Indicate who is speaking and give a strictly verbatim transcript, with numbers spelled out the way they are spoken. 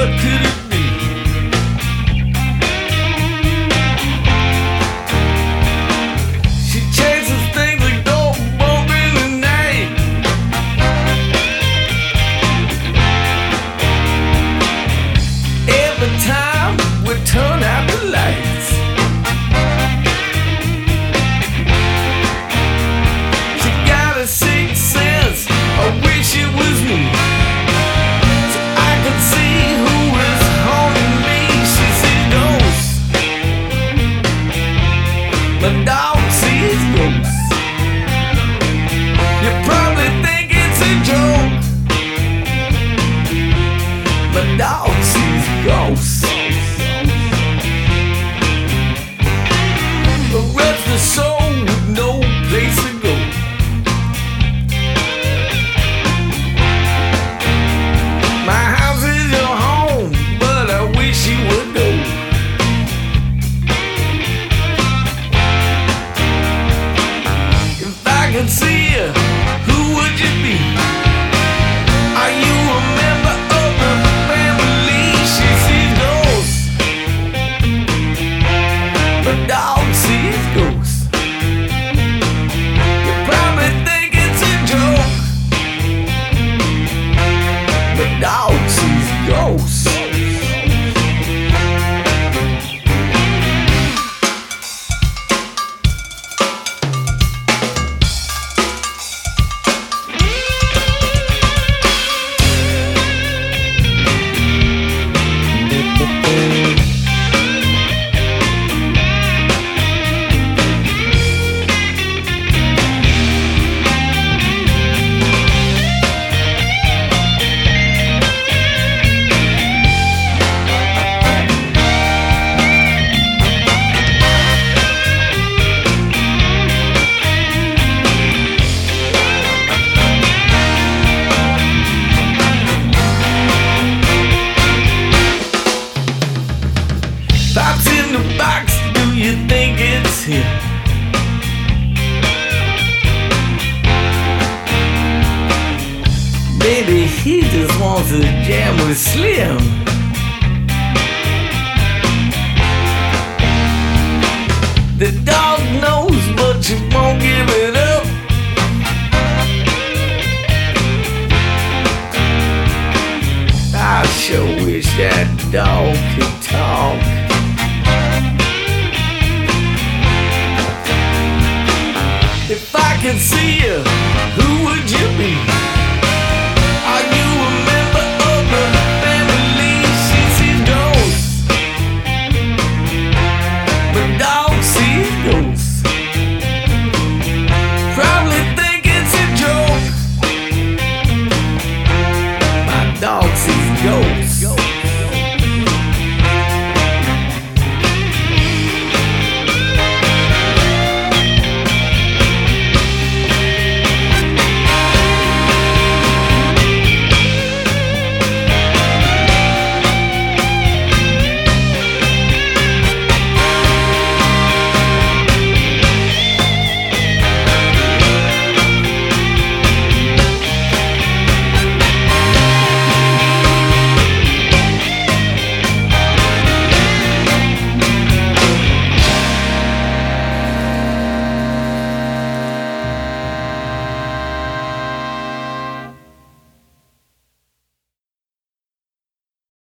Speaker 1: what could it be? She chases things that go bump in the night. Every time we turn out the lights, she got a sixth sense. I wish it was me, so I could see who is haunting me. She sees ghosts. My dog sees ghosts. You probably think it's a joke. My dog sees ghosts. A restless soul with no place to go. My house is your home, but I wish you would know. If I could see you, who would you be? Are you a member of the family? She sees ghosts. The dog sees ghosts. You probably think it's a joke. The dog sees ghosts. Pops in the box, do you think it's him? Maybe he just wants to jam with Slim. The dog knows, but you won't give it up. I sure wish that dog could talk. If I could see you, who would you be?